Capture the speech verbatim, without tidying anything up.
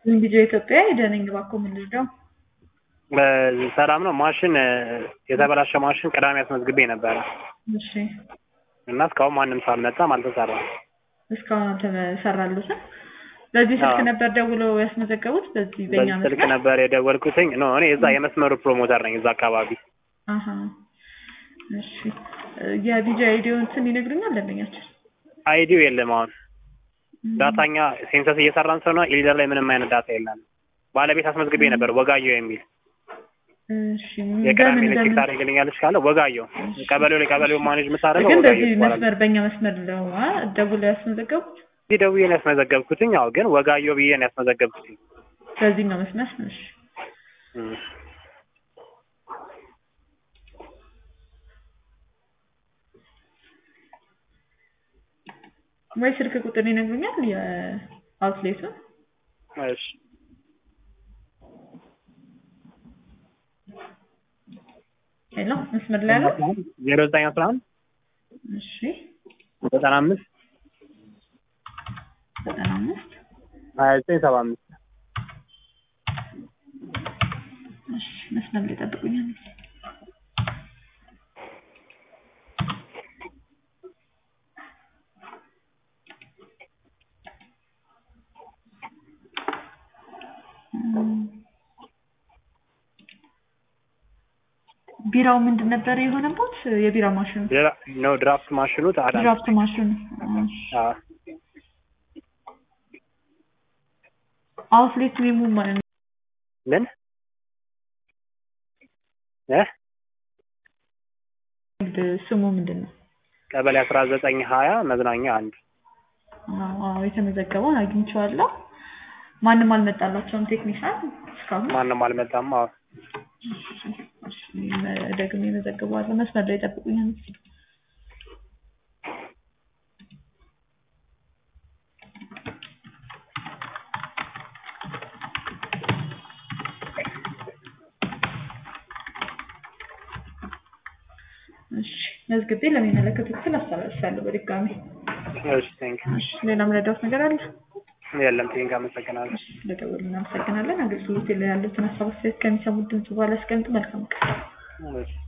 እንግዲህ ኢትዮጵያ ሄደን ባኮ ምን ልርዳው? ሰላም ነው። ማሽን የተበላሸ ማሽን ቅዳሜ አስመዝግቤ ነበረ። እሺ። እና እስካሁን ማንም ሰው አልመጣም፣ አልተሰራም። እስካሁን አልተሰራሉት። በዚህ ስልክ ነበር ደውለው ያስመዘገቡት? በዚህ በእኛ መስመር ስልክ ነበር የደወልኩትኝ። ኖ እኔ እዛ የመስመሩ ፕሮሞተር ነኝ እዛ አካባቢ። አሃ እሺ። የቪዲዮ አይዲውን ስም ይነግሩኛል ለምኛችን? አይዲው የለም አሁን ዳታኛ ሴንሰስ እየሰራን ስለሆነ ኢሊደር ላይ ምንም አይነት ዳታ የለም። ባለቤት አስመዝግቤ ነበር ወጋየሁ የሚል። እሺ። የቅዳሜ ልጅ ታደርግልኛለች ካለ ወጋየሁ ቀበሌው ላይ ቀበሌው ማኔጅ የምታደርገው ግን ወጋየሁ በዚህ መስመር በእኛ መስመር ነው ደውለው ያስመዘገቡት? እዚህ ደውዬ ነው ያስመዘገብኩትኝ። አዎ ግን ወጋየሁ ብዬ ነው ያስመዘገብኩትኝ። በዚህኛው መስመር እሺ። ወይ ስልክ ቁጥር ይነግሩኛል የአውትሌቱ? እሺ ሄሎ መስመር ላይ ነው? ዜሮ ዘጠኝ አስራ አንድ እሺ ዘጠና አምስት ዘጠና አምስት ሀያ ዘጠኝ ሰባ አምስት እሺ መስመር ላይ ጠብቁኛል። ቢራው ምንድን ነበር የሆነበት? የቢራ ማሽኑ ነው ድራፍት ማሽኑ ታዲያ ድራፍት ማሽኑ አዎ አውትሌት ኔሙ ማለት ነው። ምን እ ስሙ ምንድነው? ቀበሌ አስራ ዘጠኝ ሀያ መዝናኛ አንድ። አዎ የተመዘገበውን አግኝቼዋለሁ። ማንም አልመጣላቸውም ቴክኒሻን እስካሁን? ማንም አልመጣም። አዎ ደግሞ የመዘገበዋለሁ። መስመር ላይ ጠብቁኛል። እሺ መዝግቤ ለሚመለከተው ክፍል አስተላልፋለሁ በድጋሚ። እሺ ቴንክ ዩ። እሺ ሌላም ረዳት ነገር አለ? የለም ቴንክ ዩ። አመሰግናለሁ። ለደወሉ እናመሰግናለን። አገልግሎት ላይ ያሉትን ሀሳብ አስተያየት ከሚሰሙት ድምጽ በኋላ አስቀምጡ። መልካም ቀን። እሺ